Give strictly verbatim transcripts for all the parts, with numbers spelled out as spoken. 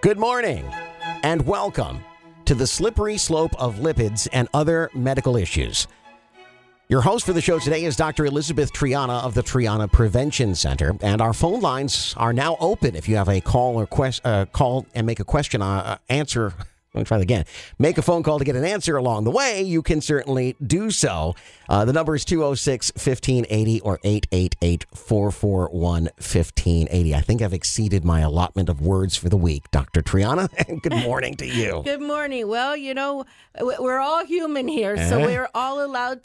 Good morning and welcome to the slippery slope of lipids and other medical issues. Your host for the show today is Doctor Elizabeth Triana of the Triana Prevention Center, and our phone lines are now open. If you have a call or quest, uh, call and make a question, uh, answer. Let me try that again. Make a phone call to get an answer along the way. You can certainly do so. Uh, the number is two oh six, fifteen eighty or eight eight eight, four four one, fifteen eighty. I think I've exceeded my allotment of words for the week. Doctor Triana, and good morning to you. Good morning. Well, you know, we're all human here, so Uh-huh. we're all allowed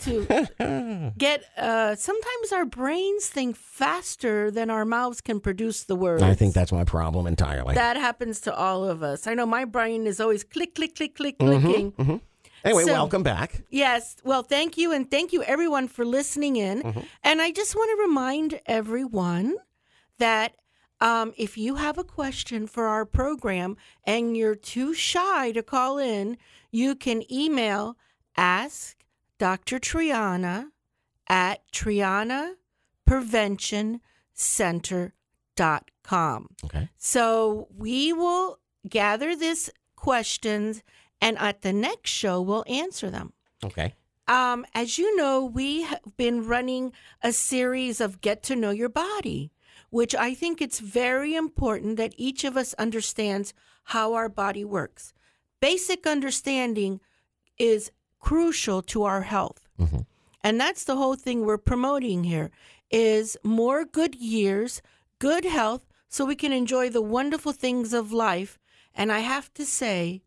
to get, uh, sometimes our brains think faster than our mouths can produce the words. I think that's my problem entirely. That happens to all of us. I know my brain is always click, click, click, click, clicking. Mm-hmm. Anyway, So- welcome back. Yes. Well, thank you. And thank you, everyone, for listening in. Mm-hmm. And I just want to remind everyone that um, if you have a question for our program and you're too shy to call in, you can email ask Doctor Triana at triana prevention center dot com. Okay. So we will gather this questions, and at the next show, we'll answer them. Okay. Um, as you know, we have been running a series of Get to Know Your Body, which I think it's very important that each of us understands how our body works. Basic understanding is crucial to our health. Mm-hmm. And that's the whole thing we're promoting here, is more good years, good health, so we can enjoy the wonderful things of life. And I have to say,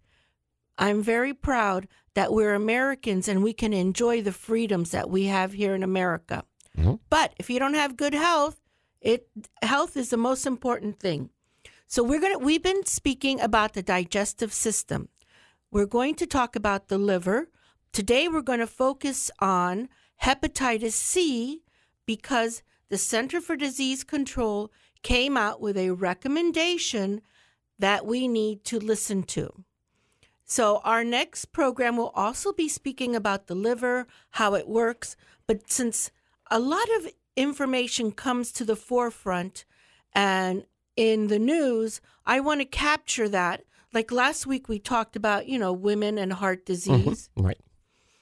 I'm very proud that we're Americans and we can enjoy the freedoms that we have here in America. Mm-hmm. But if you don't have good health, it health is the most important thing. So we're gonna we've been speaking about the digestive system. We're going to talk about the liver. Today we're going to focus on hepatitis C because the Center for Disease Control came out with a recommendation that we need to listen to. So our next program will also be speaking about the liver, how it works. But since a lot of information comes to the forefront and in the news, I want to capture that. Like last week, we talked about, you know, women and heart disease. Mm-hmm. Right.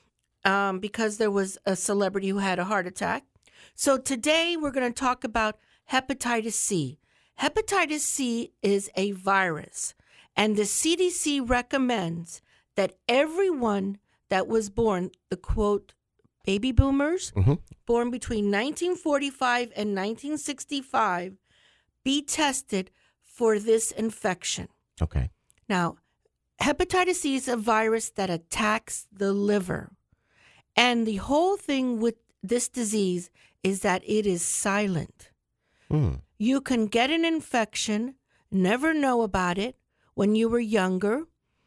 Um, because there was a celebrity who had a heart attack. So today we're going to talk about hepatitis C. Hepatitis C is a virus, and the C D C recommends that everyone that was born, the quote, baby boomers, Mm-hmm. born between nineteen forty-five and nineteen sixty-five, be tested for this infection. Okay. Now, hepatitis C is a virus that attacks the liver. And the whole thing with this disease is that it is silent. Mm. You can get an infection, never know about it when you were younger,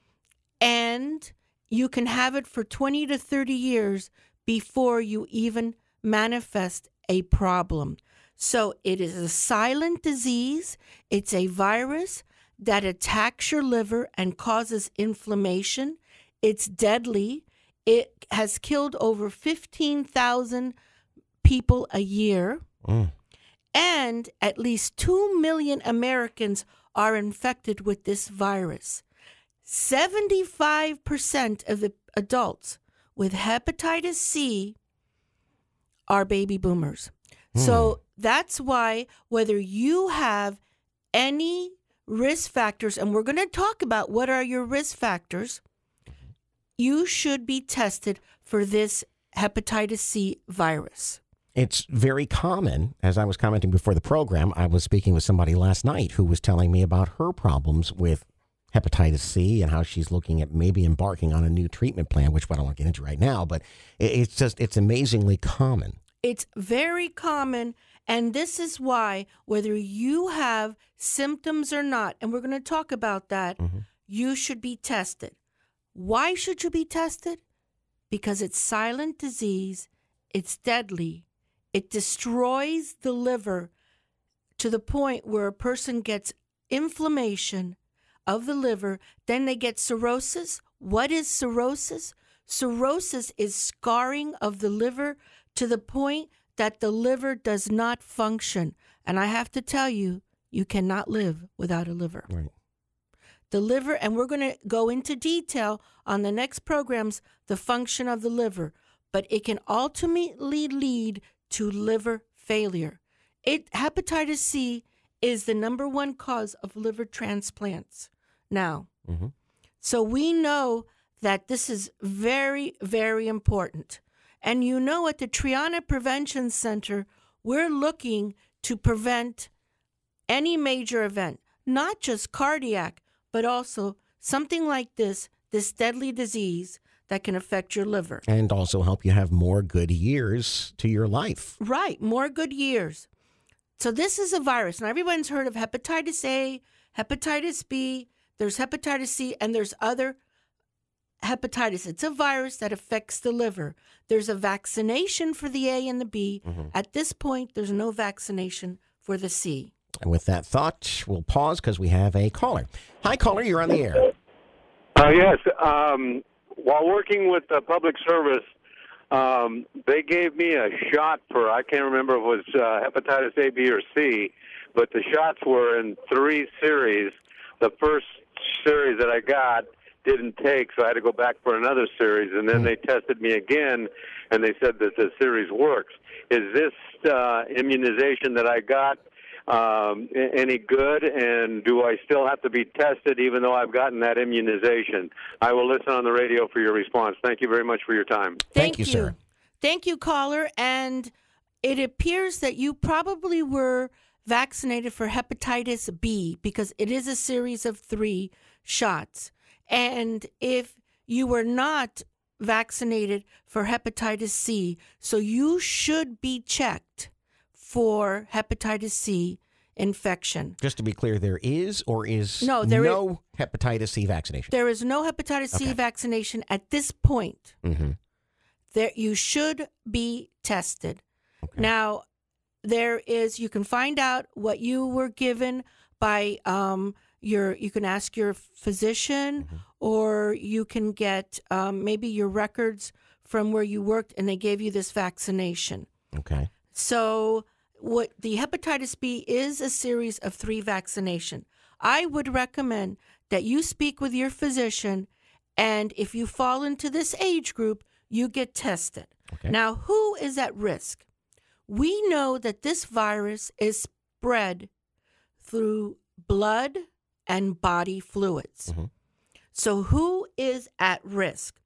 and you can have it for twenty to thirty years before you even manifest a problem. So it is a silent disease. It's a virus that attacks your liver and causes inflammation. It's deadly. It has killed over fifteen thousand people a year. Mm. And at least two million Americans are infected with this virus. seventy-five percent of the adults with hepatitis C are baby boomers. Hmm. So that's why whether you have any risk factors, and we're going to talk about what are your risk factors, you should be tested for this hepatitis C virus. It's very common. As I was commenting before the program, I was speaking with somebody last night who was telling me about her problems with hepatitis C and how she's looking at maybe embarking on a new treatment plan, which I don't want to get into right now, but it's just, it's amazingly common. It's very common, and this is why, whether you have symptoms or not, and we're going to talk about that, Mm-hmm. you should be tested. Why should you be tested? Because it's silent disease, it's deadly, it destroys the liver to the point where a person gets inflammation of the liver, then they get cirrhosis. What is cirrhosis? Cirrhosis is scarring of the liver to the point that the liver does not function. And I have to tell you, you cannot live without a liver. Right. The liver, and we're going to go into detail on the next programs, the function of the liver, but it can ultimately lead to liver failure. It hepatitis C is the number one cause of liver transplants now. Mm-hmm. So we know that this is very, very important. And you know, at the Triana Prevention Center, we're looking to prevent any major event, not just cardiac, but also something like this, this deadly disease that can affect your liver. And also help you have more good years to your life. Right, more good years. So this is a virus, and everyone's heard of hepatitis A, hepatitis B, there's hepatitis C, and there's other hepatitis. It's a virus that affects the liver. There's a vaccination for the A and the B. Mm-hmm. At this point, there's no vaccination for the C. And with that thought, we'll pause because we have a caller. Hi, caller, you're on the air. Uh, yes. Um, while working with the public service, um, they gave me a shot for, I can't remember if it was uh, hepatitis A, B, or C, but the shots were in three series. The first series that I got didn't take, so I had to go back for another series, and then they tested me again, and they said that the series works. Is this uh, immunization that I got um, any good, and do I still have to be tested even though I've gotten that immunization? I will listen on the radio for your response. Thank you very much for your time. Thank, Thank you, sir. Thank you, caller. And it appears that you probably were vaccinated for hepatitis B because it is a series of three shots. And if you were not vaccinated for hepatitis C, so you should be checked for hepatitis C infection. Just to be clear, there is or is no, there no is, hepatitis C vaccination? There is no hepatitis okay. C vaccination at this point. Mm-hmm. There, you should be tested. Okay. Now, there is, you can find out what you were given by um, your, you can ask your physician, mm-hmm. or you can get um, maybe your records from where you worked and they gave you this vaccination. Okay. So what the hepatitis B is a series of three vaccination. I would recommend that you speak with your physician, and if you fall into this age group, you get tested. Okay. Now, who is at risk? We know that this virus is spread through blood and body fluids. Mm-hmm. So who is at risk?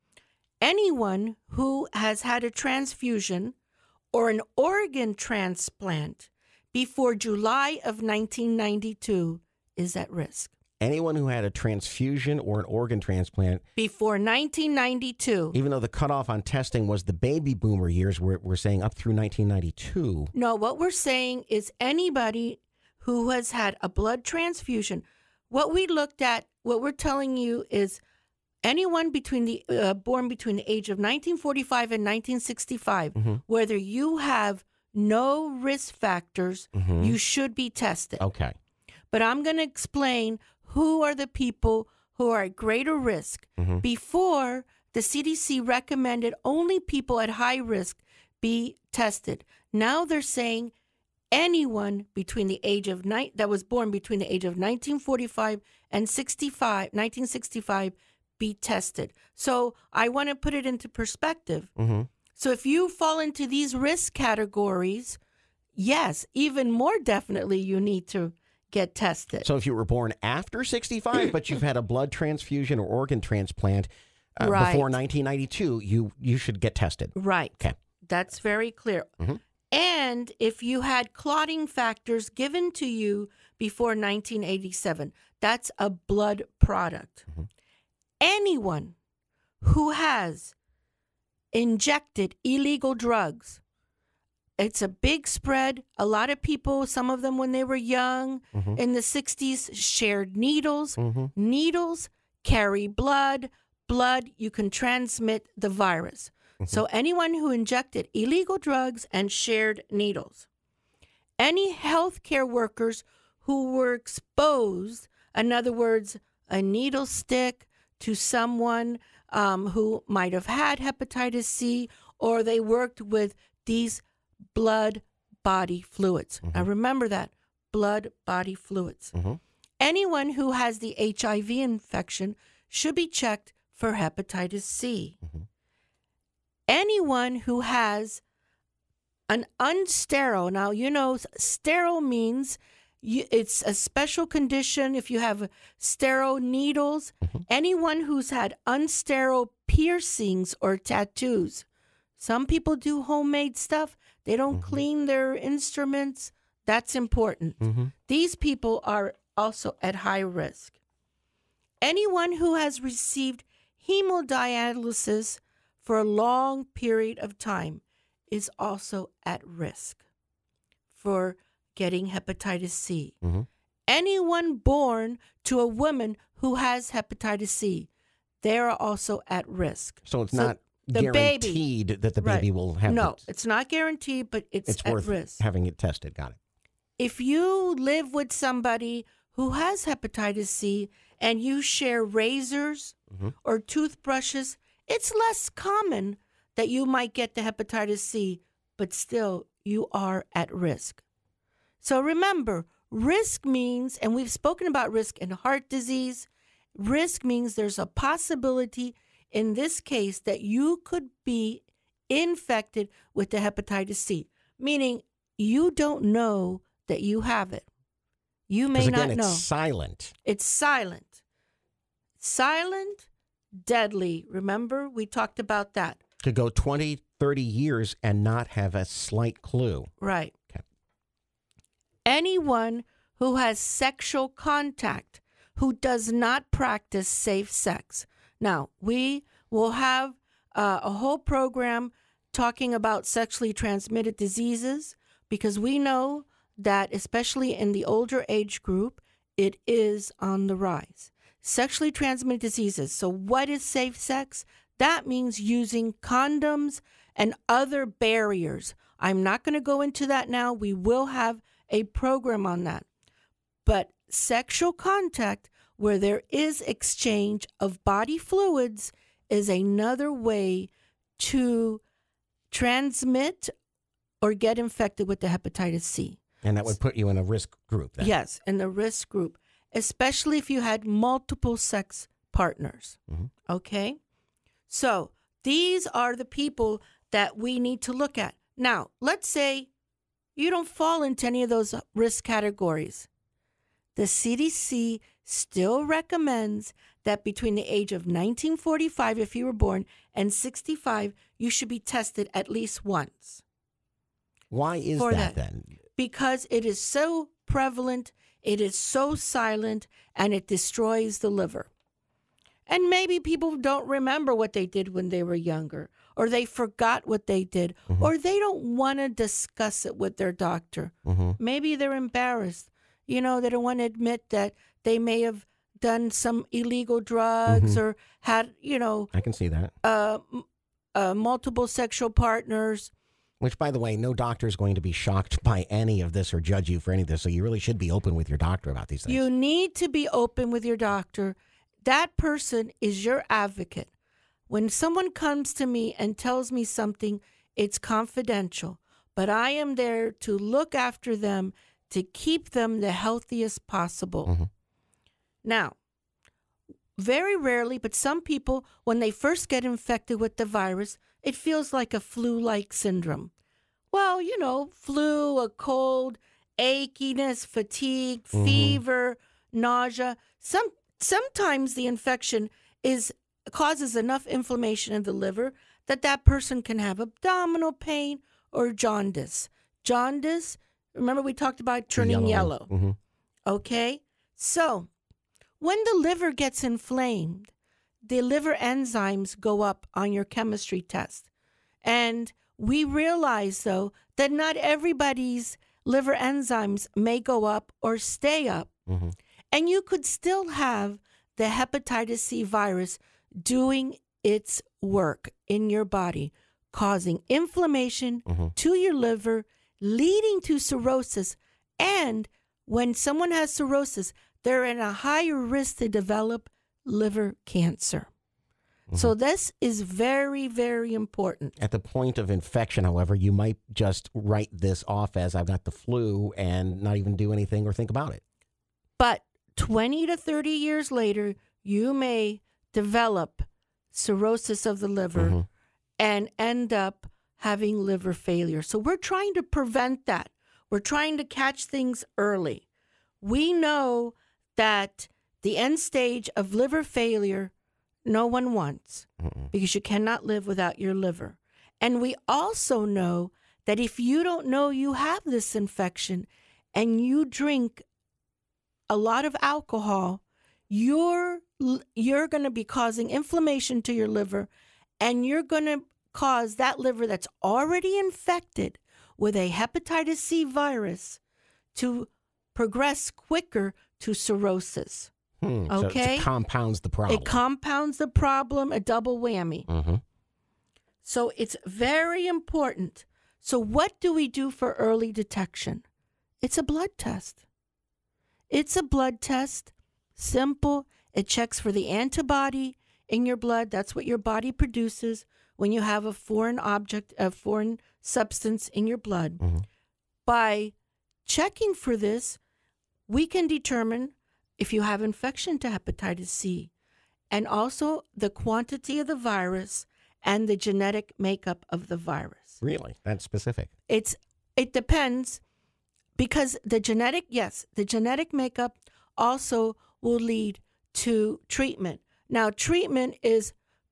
Anyone who has had a transfusion or an organ transplant before July of nineteen ninety-two is at risk. Anyone who had a transfusion or an organ transplant before nineteen ninety-two. Even though the cutoff on testing was the baby boomer years, we're, we're saying up through nineteen ninety-two. No, what we're saying is anybody who has had a blood transfusion. What we looked at, what we're telling you is anyone between the uh, born between the age of nineteen forty-five and nineteen sixty-five, mm-hmm. whether you have no risk factors, mm-hmm. you should be tested. Okay. But I'm going to explain who are the people who are at greater risk. Mm-hmm. Before, the C D C recommended only people at high risk be tested. Now they're saying anyone between the age of ni- that was born between the age of nineteen forty-five and sixty-five, nineteen sixty-five be tested. So I want to put it into perspective. Mm-hmm. So if you fall into these risk categories, yes, even more definitely you need to get tested. So if you were born after sixty-five, but you've had a blood transfusion or organ transplant uh, right. before nineteen ninety-two, you you should get tested. Right. Okay. That's very clear. Mm-hmm. And if you had clotting factors given to you before nineteen eighty-seven, that's a blood product. Mm-hmm. Anyone who has injected illegal drugs, it's a big spread. A lot of people, some of them when they were young, mm-hmm. in the sixties, shared needles. Mm-hmm. Needles carry blood. Blood, you can transmit the virus. Mm-hmm. So anyone who injected illegal drugs and shared needles. Any healthcare workers who were exposed, in other words, a needle stick to someone um, who might have had hepatitis C, or they worked with these blood body fluids. Mm-hmm. Now remember that, blood body fluids. Mm-hmm. Anyone who has the H I V infection should be checked for hepatitis C. Mm-hmm. Anyone who has an unsterile, now you know sterile means you, it's a special condition if you have sterile needles. Mm-hmm. Anyone who's had unsterile piercings or tattoos. Some people do homemade stuff. They don't Mm-hmm. clean their instruments. That's important. Mm-hmm. These people are also at high risk. Anyone who has received hemodialysis for a long period of time is also at risk for getting hepatitis C. Mm-hmm. Anyone born to a woman who has hepatitis C, they are also at risk. So it's So not the guaranteed baby, that the baby right. will have No, it. it's not guaranteed, but it's, It's at worth risk. having it tested. Got it. If you live with somebody who has hepatitis C and you share razors Mm-hmm. or toothbrushes, it's less common that you might get the hepatitis C, but still you are at risk. So remember, risk means, and we've spoken about risk in heart disease, risk means there's a possibility in this case that you could be infected with the hepatitis C, meaning you don't know that you have it. You may Because again, not it's know. silent. It's silent. Silent, deadly. Remember, we talked about that. Could go twenty, thirty years and not have a slight clue. Right. Okay. Anyone who has sexual contact who does not practice safe sex. Now, we will have uh, a whole program talking about sexually transmitted diseases because we know that, especially in the older age group, it is on the rise. Sexually transmitted diseases. So what is safe sex? That means using condoms and other barriers. I'm not going to go into that now. We will have a program on that. But sexual contact where there is exchange of body fluids is another way to transmit or get infected with the hepatitis C. And that would put you in a risk group then. Yes, in the risk group, especially if you had multiple sex partners. Mm-hmm. Okay? So these are the people that we need to look at. Now, let's say you don't fall into any of those risk categories. The C D C still recommends that between the age of nineteen forty-five, if you were born, and sixty-five, you should be tested at least once. Why is For that, that. then? Because it is so prevalent, it is so silent, and it destroys the liver. And maybe people don't remember what they did when they were younger, or they forgot what they did, Mm-hmm. or they don't want to discuss it with their doctor. Mm-hmm. Maybe they're embarrassed. You know, they don't want to admit that they may have done some illegal drugs Mhm. or had, you know, I can see that. uh, m- uh, multiple sexual partners. Which, by the way, no doctor is going to be shocked by any of this or judge you for any of this. So you really should be open with your doctor about these things. You need to be open with your doctor. That person is your advocate. When someone comes to me and tells me something, it's confidential. But I am there to look after them, to keep them the healthiest possible. Mhm. Now, very rarely, but some people, when they first get infected with the virus, it feels like a flu-like syndrome. Well, you know, flu, a cold, achiness, fatigue, Mhm. fever, nausea. Some sometimes the infection is causes enough inflammation in the liver that that person can have abdominal pain or jaundice. Jaundice, remember we talked about turning yellow. hmm Okay? So, when the liver gets inflamed, the liver enzymes go up on your chemistry test. And we realize, though, that not everybody's liver enzymes may go up or stay up. hmm And you could still have the hepatitis C virus doing its work in your body, causing inflammation hmm to your liver, leading to cirrhosis. And when someone has cirrhosis, they're in a higher risk to develop liver cancer. So this is very, very important. At the point of infection, however, you might just write this off as I've got the flu and not even do anything or think about it. But twenty to thirty years later, you may develop cirrhosis of the liver Mm-hmm. and end up having liver failure. So we're trying to prevent that. We're trying to catch things early. We know that the end stage of liver failure, no one wants, Mm-mm. because you cannot live without your liver. And we also know that if you don't know you have this infection and you drink a lot of alcohol, you're you're going to be causing inflammation to your liver, and you're going to cause that liver that's already infected with a hepatitis C virus to progress quicker to cirrhosis. Hmm. So Okay? it compounds the problem. It compounds the problem, a double whammy. Mm-hmm. So it's very important. So what do we do for early detection? It's a blood test. It's a blood test, simple. It checks for the antibody in your blood. That's what your body produces when you have a foreign object, a foreign substance in your blood. Mm-hmm. By checking for this, we can determine if you have infection to hepatitis C, and also the quantity of the virus and the genetic makeup of the virus. Really? That's specific. It's it depends, because the genetic, yes, the genetic makeup also will lead to treatment. Now, treatment is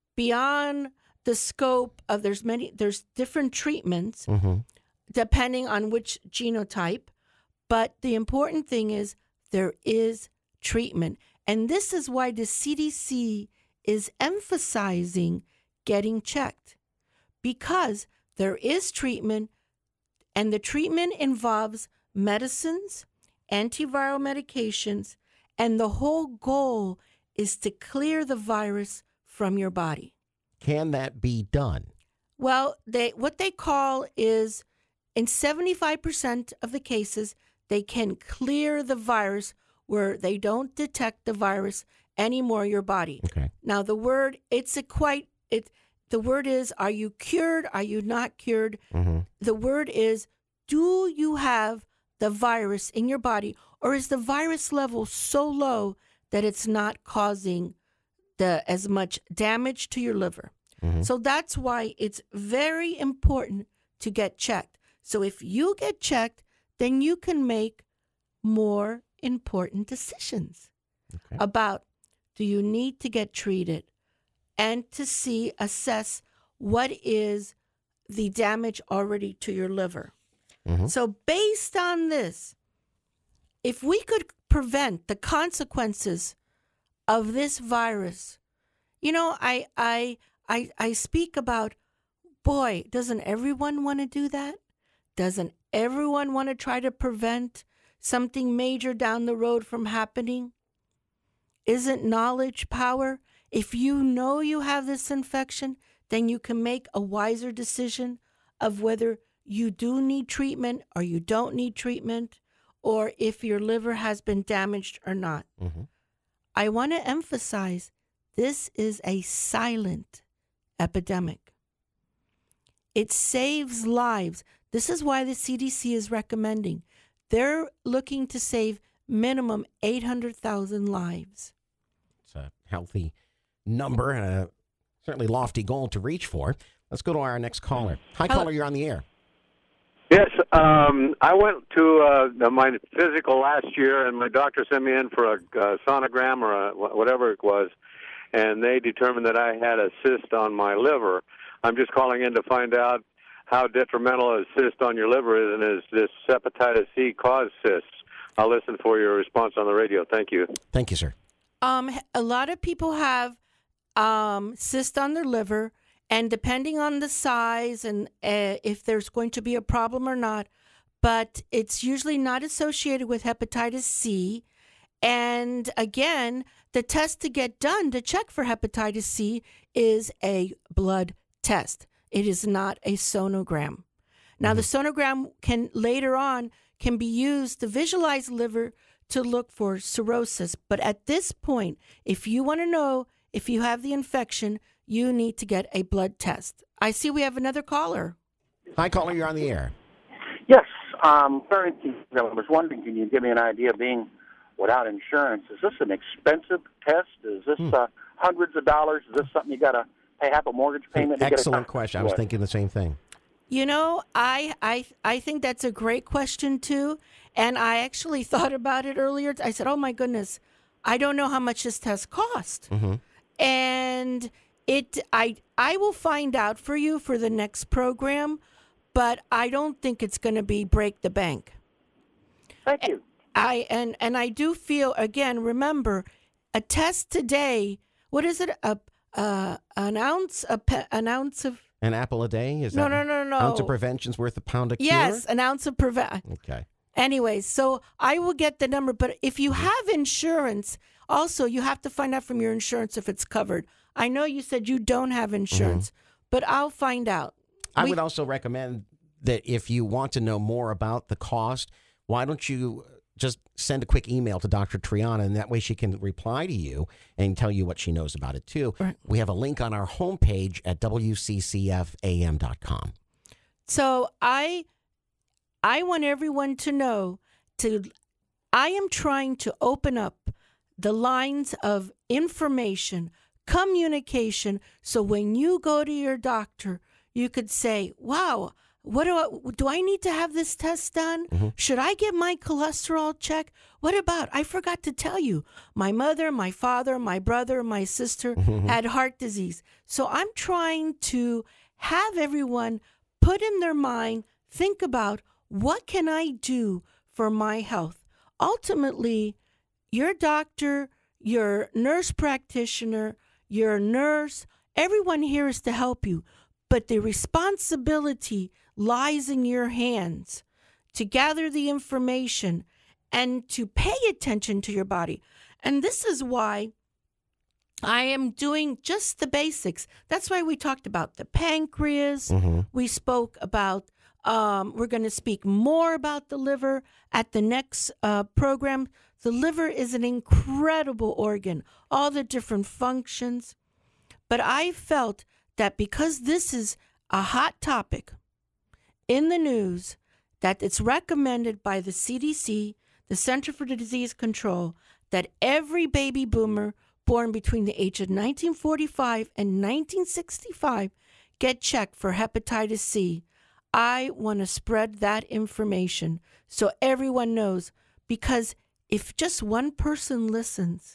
beyond the scope of, there's many, there's different treatments Mm-hmm. depending on which genotype, but the important thing is there is treatment. And this is why the C D C is emphasizing getting checked, because there is treatment, and the treatment involves medicines, antiviral medications, and the whole goal is to clear the virus from your body. Can that be done? Well, they what they call is, in seventy-five percent of the cases, they can clear the virus where they don't detect the virus anymore in your body. Okay. Now, the word, it's a quite, it. the word is, are you cured? Are you not cured? Mm-hmm. The word is, do you have the virus in your body, or is the virus level so low that it's not causing the as much damage to your liver? Mm-hmm. So that's why it's very important to get checked. So if you get checked, then you can make more important decisions Okay. about, do you need to get treated, and to see, assess what is the damage already to your liver. Mm-hmm. So based on this, if we could prevent the consequences of this virus, you know, I I I, I speak about, boy, doesn't everyone want to do that? Doesn't everyone want to try to prevent something major down the road from happening? Isn't knowledge power? If you know you have this infection, then you can make a wiser decision of whether you do need treatment or you don't need treatment, or if your liver has been damaged or not. Mm-hmm. I want to emphasize, this is a silent epidemic. It saves lives. This is why the C D C is recommending. They're looking to save minimum eight hundred thousand lives. It's a healthy number and a certainly lofty goal to reach for. Let's go to our next caller. Hi, Hello. caller, you're on the air. Yes, um, I went to uh, my physical last year, and my doctor sent me in for a uh, sonogram or a, whatever it was, and they determined that I had a cyst on my liver. I'm just calling in to find out how detrimental a cyst on your liver is, and is this hepatitis C cause cysts? I'll listen for your response on the radio. Thank you. Thank you, sir. Um, a lot of people have um, cyst on their liver, and depending on the size and uh, if there's going to be a problem or not, but it's usually not associated with hepatitis C. And again, the test to get done to check for hepatitis C is a blood test. It is not a sonogram. Now, Mm-hmm. the sonogram can later on can be used to visualize liver to look for cirrhosis. But at this point, if you want to know if you have the infection, you need to get a blood test. I see we have another caller. Hi, caller, you're on the air. Yes, um, very. I was wondering, can you give me an idea, being without insurance. Is this an expensive test? Is this Hmm. uh, hundreds of dollars? Is this something you got to pay half a mortgage payment? to get a Excellent doctor? question. I was What? thinking the same thing. You know, I I I think that's a great question too, and I actually thought about it earlier. I said, "Oh my goodness, I don't know how much this test cost," Mm-hmm. and it I I will find out for you for the next program, but I don't think it's going to be break the bank. Thank you. I and and I do feel again. Remember, a test today. What is it? A uh, an ounce a pe- an ounce of An apple a day? Is no that no no no ounce of prevention's worth a pound of cure? yes, an ounce of prevent. Okay. Anyways, so I will get the number, but if you have insurance, also you have to find out from your insurance if it's covered. I know you said you don't have insurance, but I'll find out. I We- would also recommend that if you want to know more about the cost, why don't you just send a quick email to Doctor Triana, and that way she can reply to you and tell you what she knows about it, too. Right. We have a link on our homepage at w c c f a m dot com. So I I want everyone to know to I am trying to open up the lines of information, communication, so when you go to your doctor, you could say, "Wow, what do I, do I need to have this test done? Should I get my cholesterol checked? What about, I forgot to tell you, my mother, my father, my brother, my sister had heart disease." So I'm trying to have everyone put in their mind, think about, what can I do for my health? Ultimately, your doctor, your nurse practitioner, your nurse, everyone here is to help you. But the responsibility lies in your hands to gather the information and to pay attention to your body. And this is why I am doing just the basics. That's why we talked about the pancreas. Mm-hmm. We spoke about, um, we're going to speak more about the liver at the next uh, program. The liver is an incredible organ, all the different functions. But I felt that because this is a hot topic in the news, that it's recommended by the C D C, the Center for Disease Control, that every baby boomer born between the age of nineteen forty-five and nineteen sixty-five get checked for hepatitis C. I want to spread that information so everyone knows, because if just one person listens,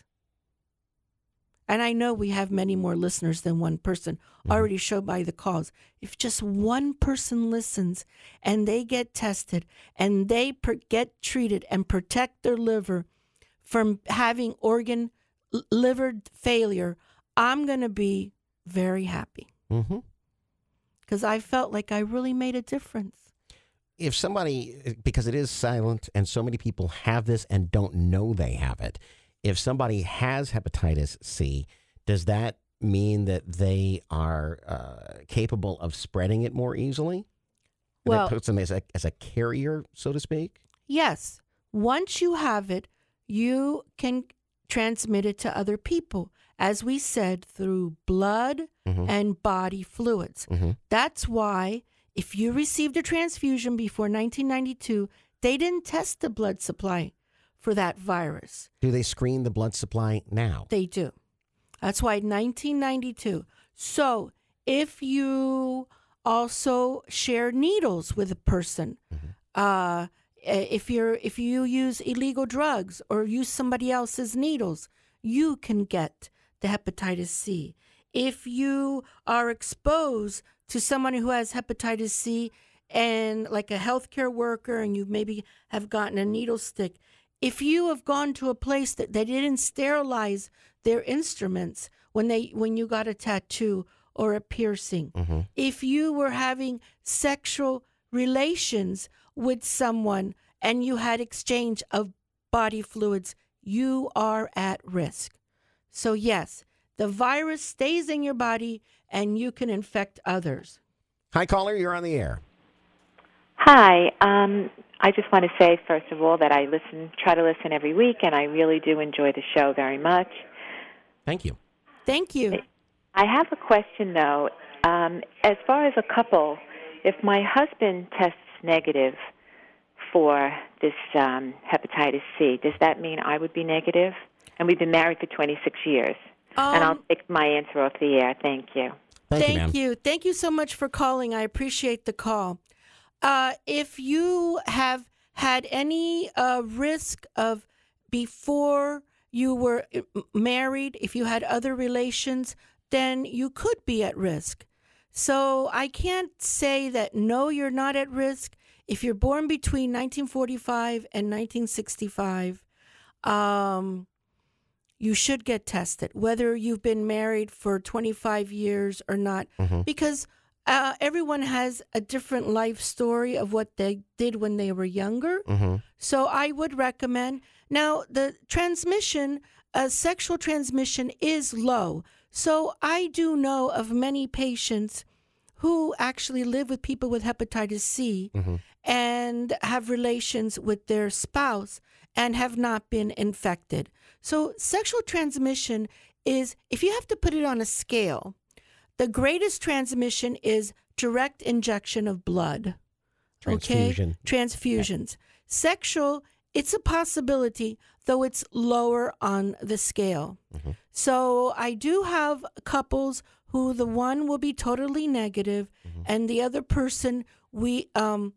and I know we have many more listeners than one person, already showed by the calls. If just one person listens and they get tested and they per- get treated and protect their liver from having organ l- liver failure, I'm going to be very happy Mm-hmm. because I felt like I really made a difference. If somebody, because it is silent and so many people have this and don't know they have it, if somebody has hepatitis C, does that mean that they are uh, capable of spreading it more easily? And Well- that puts them as a, as a carrier, so to speak? Yes, once you have it, you can transmit it to other people, as we said, through blood Mhm. and body fluids. Mhm. That's why if you received a transfusion before nineteen ninety-two, they didn't test the blood supply for that virus. Do they screen the blood supply now? They do. That's why nineteen ninety-two. So if you also share needles with a person, uh, if you're if you use illegal drugs or use somebody else's needles, you can get the hepatitis C. If you are exposed to someone who has hepatitis C, and like a healthcare worker, and you maybe have gotten a needle stick, if you have gone to a place that they didn't sterilize their instruments when they when you got a tattoo or a piercing, Mm-hmm. if you were having sexual relations with someone and you had exchange of body fluids, you are at risk. So yes, the virus stays in your body and you can infect others. Hi, caller, you're on the air. Hi. Um, I just want to say, first of all, that I listen, try to listen every week, and I really do enjoy the show very much. Thank you. Thank you. I have a question, though. Um, as far as a couple, if my husband tests negative for this um, hepatitis C, does that mean I would be negative? And we've been married for twenty-six years. Um, and I'll take my answer off the air. Thank you. Thank, Thank you, ma'am. you. Thank you so much for calling. I appreciate the call. Uh, if you have had any uh, risk of before you were married, if you had other relations, then you could be at risk. So I can't say that no, you're not at risk. If you're born between nineteen forty-five and nineteen sixty-five, um, you should get tested, whether you've been married for twenty-five years or not, Mm-hmm. because uh, everyone has a different life story of what they did when they were younger. Mm-hmm. So I would recommend. Now, the transmission, uh, sexual transmission is low. So I do know of many patients who actually live with people with hepatitis C Mm-hmm. and have relations with their spouse and have not been infected. So sexual transmission is, if you have to put it on a scale, the greatest transmission is direct injection of blood. Transfusion. Okay? Transfusions. Sexual, it's a possibility, though it's lower on the scale. Mm-hmm. So I do have couples who the one will be totally negative Mm-hmm. and the other person we um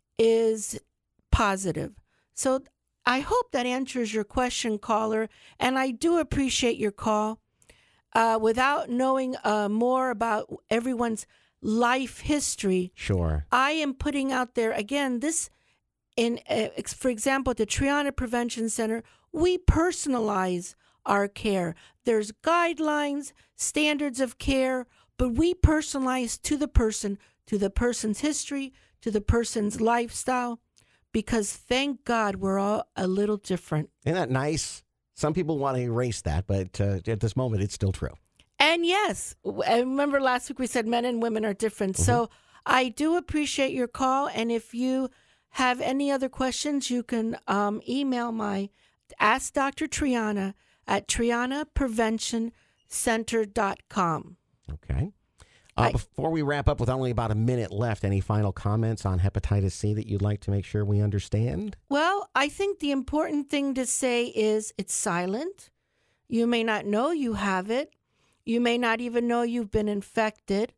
is positive. So I hope that answers your question, caller, and I do appreciate your call. Uh, without knowing uh, more about everyone's life history, Sure. I am putting out there, again, this, in uh, ex- for example, at the Triana Prevention Center, we personalize our care. There's guidelines, standards of care, but we personalize to the person, to the person's history, to the person's lifestyle, because thank God we're all a little different. Isn't that nice? Some people want to erase that, but uh, at this moment, it's still true. And yes, I remember last week we said men and women are different. Mm-hmm. So I do appreciate your call. And if you have any other questions, you can um, email my Ask Doctor Triana at triana prevention center dot com. Okay. Uh, I- before we wrap up with only about a minute left, any final comments on hepatitis C that you'd like to make sure we understand? Well, I think the important thing to say is it's silent. You may not know you have it. You may not even know you've been infected.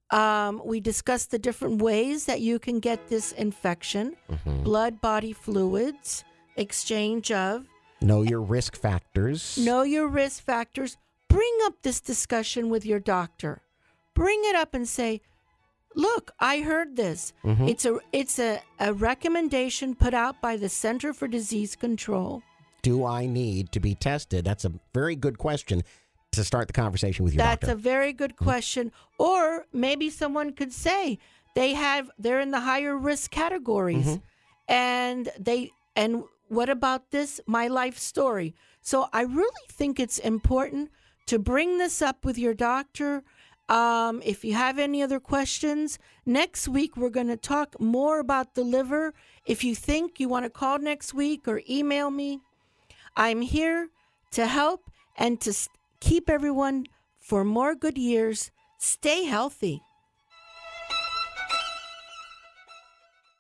Um, we discussed the different ways that you can get this infection. Mm-hmm. Blood, body fluids, exchange of. Know your risk factors. Know your risk factors. Bring up this discussion with your doctor. Bring it up and say, look, I heard this. Mhm. It's a it's a, a recommendation put out by the Center for Disease Control. Do I need to be tested? That's a very good question to start the conversation with your That's doctor. a very good question. Or maybe someone could say they have they're in the higher risk categories. Mhm. And they and what about this? My life story. So I really think it's important to bring this up with your doctor. Um, if you have any other questions, next week we're going to talk more about the liver. If you think you want to call next week or email me, I'm here to help and to s- keep everyone for more good years. Stay healthy.